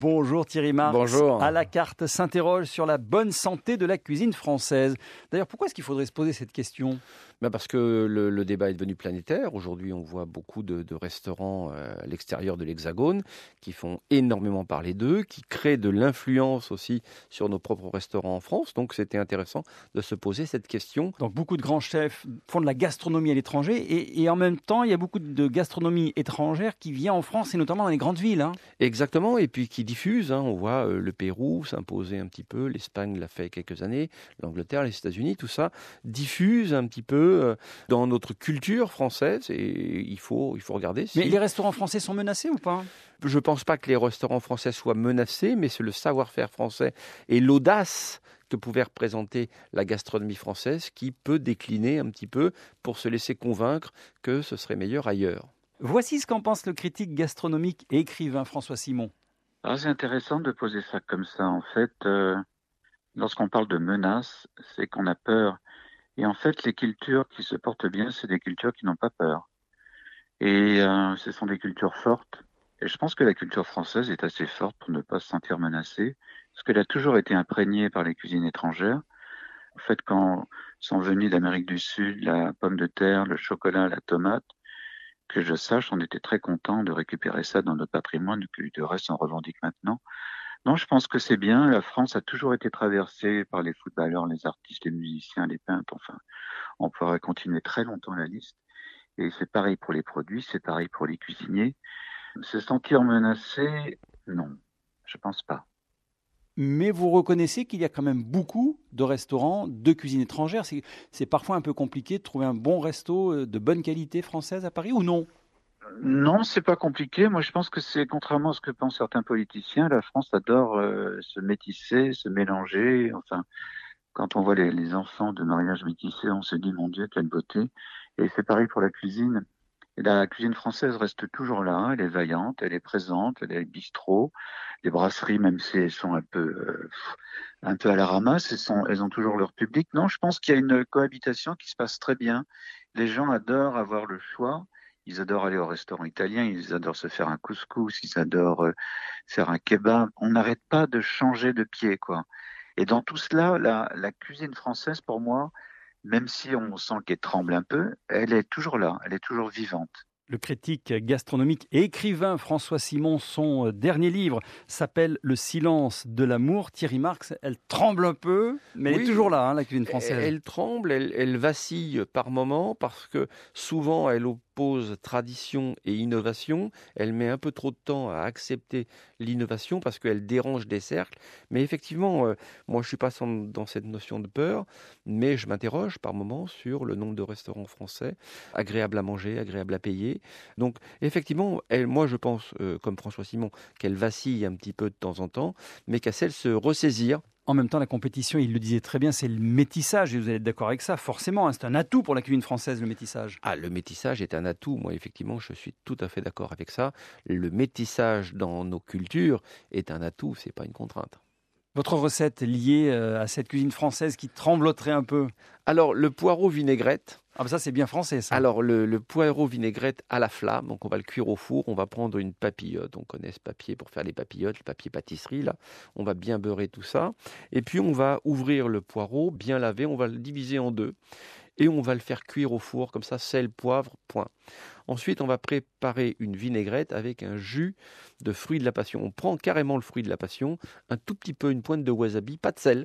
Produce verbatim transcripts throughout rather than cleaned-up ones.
Bonjour Thierry Marx. Bonjour. À la carte s'interroge sur la bonne santé de la cuisine française. D'ailleurs, pourquoi est-ce qu'il faudrait se poser cette question ? Ben parce que le, le débat est devenu planétaire. Aujourd'hui, on voit beaucoup de, de restaurants euh, à l'extérieur de l'Hexagone qui font énormément parler d'eux, qui créent de l'influence aussi sur nos propres restaurants en France. Donc, c'était intéressant de se poser cette question. Donc, beaucoup de grands chefs font de la gastronomie à l'étranger et, et en même temps, il y a beaucoup de gastronomie étrangère qui vient en France et notamment dans les grandes villes. Hein. Exactement, et puis qui diffuse. Hein. On voit euh, le Pérou s'imposer un petit peu, l'Espagne l'a fait il y a quelques années, l'Angleterre, les États-Unis, tout ça diffuse un petit peu dans notre culture française et il faut, il faut regarder. Si... Mais les restaurants français sont menacés ou pas ? Je ne pense pas que les restaurants français soient menacés, mais c'est le savoir-faire français et l'audace que pouvait représenter la gastronomie française qui peut décliner un petit peu pour se laisser convaincre que ce serait meilleur ailleurs. Voici ce qu'en pense le critique gastronomique et écrivain François Simon. Alors, c'est intéressant de poser ça comme ça. En fait, euh, lorsqu'on parle de menace, c'est qu'on a peur. Et en fait, les cultures qui se portent bien, c'est des cultures qui n'ont pas peur. Et euh, ce sont des cultures fortes. Et je pense que la culture française est assez forte pour ne pas se sentir menacée, parce qu'elle a toujours été imprégnée par les cuisines étrangères. En fait, quand sont venus d'Amérique du Sud la pomme de terre, le chocolat, la tomate, que je sache, on était très contents de récupérer ça dans notre patrimoine, que du reste on revendique maintenant. Non, je pense que c'est bien. La France a toujours été traversée par les footballeurs, les artistes, les musiciens, les peintres. Enfin, on pourrait continuer très longtemps la liste. Et c'est pareil pour les produits, c'est pareil pour les cuisiniers. Se sentir menacé, non, je pense pas. Mais vous reconnaissez qu'il y a quand même beaucoup de restaurants de cuisine étrangère. C'est, c'est parfois un peu compliqué de trouver un bon resto de bonne qualité française à Paris ou non ? Non, c'est pas compliqué. Moi, je pense que c'est contrairement à ce que pensent certains politiciens, la France adore euh, se métisser, se mélanger. Enfin, quand on voit les, les enfants de mariage métissés, on se dit, mon Dieu, quelle beauté. Et c'est pareil pour la cuisine. Et la cuisine française reste toujours là. Elle est vaillante, elle est présente, elle est bistrot. Les brasseries, même si elles sont un peu, euh, un peu à la ramasse, elles, sont, elles ont toujours leur public. Non, je pense qu'il y a une cohabitation qui se passe très bien. Les gens adorent avoir le choix. Ils adorent aller au restaurant italien, ils adorent se faire un couscous, ils adorent euh, faire un kebab. On n'arrête pas de changer de pied, quoi. Et dans tout cela, la, la cuisine française, pour moi, même si on sent qu'elle tremble un peu, elle est toujours là, elle est toujours vivante. Le critique gastronomique et écrivain François Simon, son dernier livre s'appelle « Le silence de l'amour ». Thierry Marx, elle tremble un peu, mais oui, elle est toujours là, hein, la cuisine française. Elle, elle tremble, elle, elle vacille par moments parce que souvent elle oppose tradition et innovation. Elle met un peu trop de temps à accepter l'innovation parce qu'elle dérange des cercles. Mais effectivement, euh, moi je ne suis pas dans cette notion de peur, mais je m'interroge par moments sur le nombre de restaurants français agréables à manger, agréables à payer. Donc effectivement, elle, moi je pense, euh, comme François Simon, qu'elle vacille un petit peu de temps en temps, mais qu'elle sait se ressaisir. En même temps, la compétition, il le disait très bien, c'est le métissage. Et vous allez être d'accord avec ça, forcément. Hein, c'est un atout pour la cuisine française, le métissage. Ah, le métissage est un atout. Moi, effectivement, je suis tout à fait d'accord avec ça. Le métissage dans nos cultures est un atout, c'est pas une contrainte. Votre recette liée à cette cuisine française qui trembloterait un peu ? Alors, le poireau vinaigrette. Ah ben ça, c'est bien français, ça. Alors, le, le poireau vinaigrette à la flamme, donc on va le cuire au four, on va prendre une papillote, on connaît ce papier pour faire les papillotes, le papier pâtisserie, là. On va bien beurrer tout ça. Et puis, on va ouvrir le poireau, bien lavé, on va le diviser en deux. Et on va le faire cuire au four, comme ça, sel, poivre, point. Ensuite, on va préparer une vinaigrette avec un jus de fruits de la passion. On prend carrément le fruit de la passion, un tout petit peu, une pointe de wasabi, pas de sel,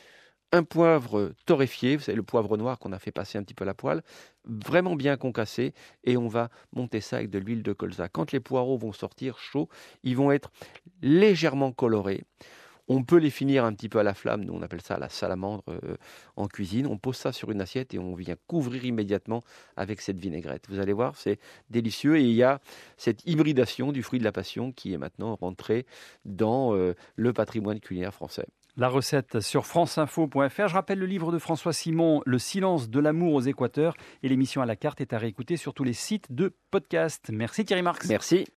un poivre torréfié, vous savez, le poivre noir qu'on a fait passer un petit peu à la poêle, vraiment bien concassé, et on va monter ça avec de l'huile de colza. Quand les poireaux vont sortir chauds, ils vont être légèrement colorés. On peut les finir un petit peu à la flamme, nous on appelle ça la salamandre euh, en cuisine. On pose ça sur une assiette et on vient couvrir immédiatement avec cette vinaigrette. Vous allez voir, c'est délicieux et il y a cette hybridation du fruit de la passion qui est maintenant rentrée dans euh, le patrimoine culinaire français. La recette sur franceinfo point f r. Je rappelle le livre de François Simon, Le silence de l'amour aux Équateurs. Et l'émission à la carte est à réécouter sur tous les sites de podcast. Merci Thierry Marx. Merci.